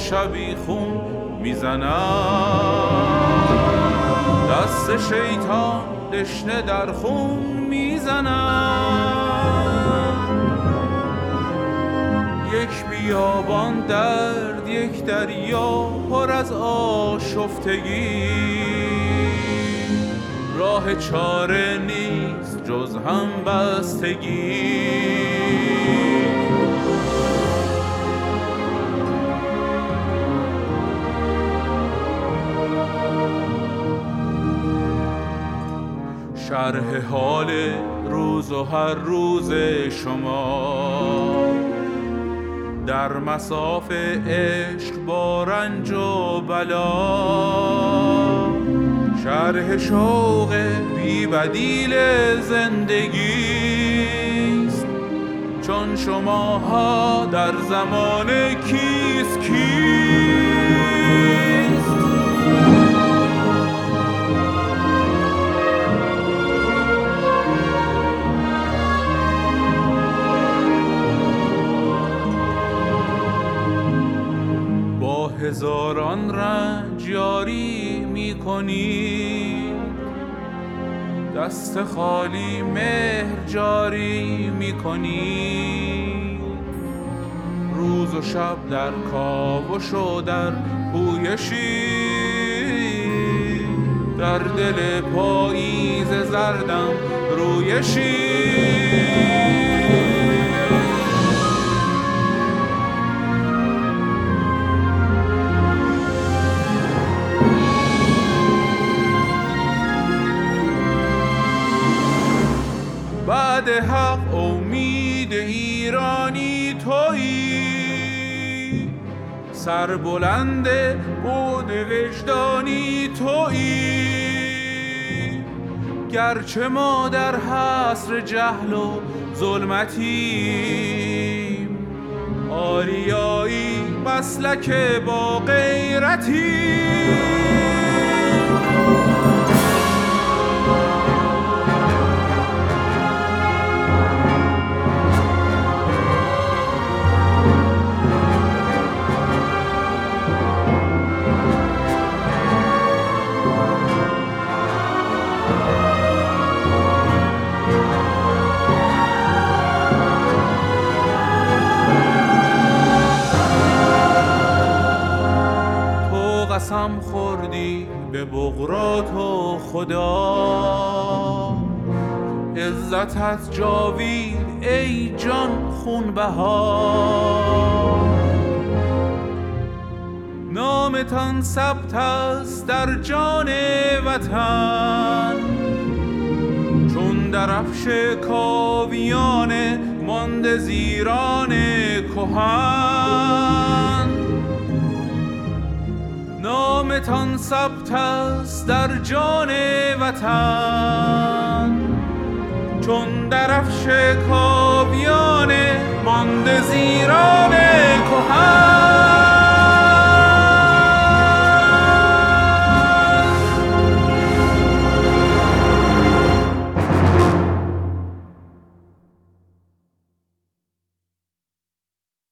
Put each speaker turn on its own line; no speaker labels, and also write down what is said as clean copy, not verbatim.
شبیخون میزنم، دست شیطان دشنه در خون میزنم. یک بیابان درد، یک دریا پر از آشفتگی، راه چاره نیست جز همبستگی. شرح حال روز و هر روز شما در مصاف عشق با رنج و بلا، شرح شوق بی بدیل زندگیست، چون شماها در زمان کیست کیست. هزاران رنج یاری می‌کنی، دست خالی مهر جاری می‌کنی، روز و شب در کاوش و در پویشی، در دل پاییز زردم رویشی. بعد حق امید ایرانی تویی، سربلند بود وجدانی تویی، گرچه ما در حصر جهل و ظلمتیم، آریایی مسلک با غیرتی. قسم خوردی به بغرات و خدا، عزتت جاوید ای جان خونبها، نامتان ثبت است در جان وطن، چون درفش کاویان مانده زیران کهن. نامتان ثبت است در جان وطن، چون درفش کاویان مانده زیران کهن.